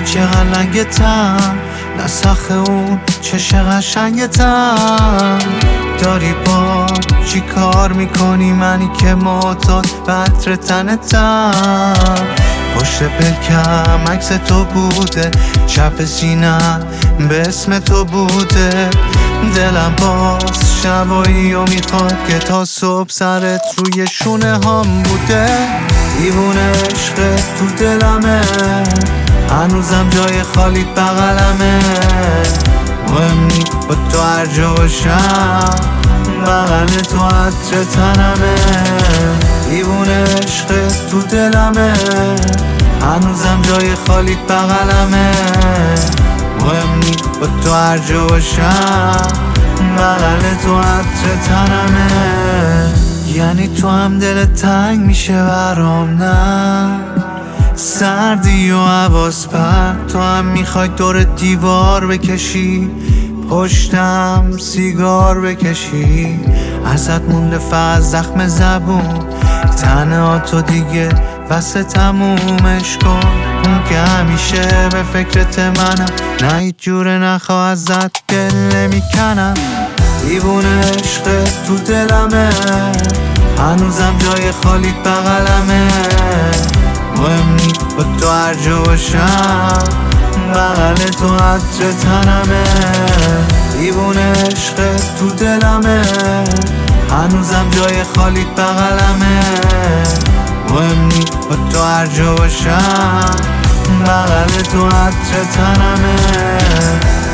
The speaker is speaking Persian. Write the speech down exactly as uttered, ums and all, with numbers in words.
چقدر لنگتم، نسخ اون چش قشنگتم. داری با چی کار میکنی منی که معتاد به عطر تنتم؟ پشت پلکم عکس تو بوده، چپ سینم به اسم تو بوده. دلم باز شبایی و میخواد که تا صبح سرت روی شونه هم بوده. دیوونه عشقت تو دلمه، هنوزم جای خالی بغلمه. مهم نی با تو هر جا باشم، بغل تو عطر تنمه. دیوونه عشقت تو دلمه، هنوزم جای خالی بغلمه. مهم نی با تو هر جا باشم، بغل تو عطر تنمه. یعنی تو هم دلت تنگ میشه برام؟ نه سردی و حواس پرد، تو هم میخوای دور دیوار بکشی، پشتم سیگار بکشی. ازت مونده فقط زخم زبون، تنها تو دیگه بس تمومش کن. اون که همیشه به فکرت منم، نه هیچ جوره نخواه ازت دل نمیکنم. دیوونه عشقت تو دلمه، هنوزم جای خالی بغلمه. مهم نی با تو هر جا باشم، بغل تو عطر تنمه. دیوونه عشقت تو دلمه، هنوزم جای خالی بغلمه. مهم نی با تو هر جا باشم، بغل تو عطر تنمه.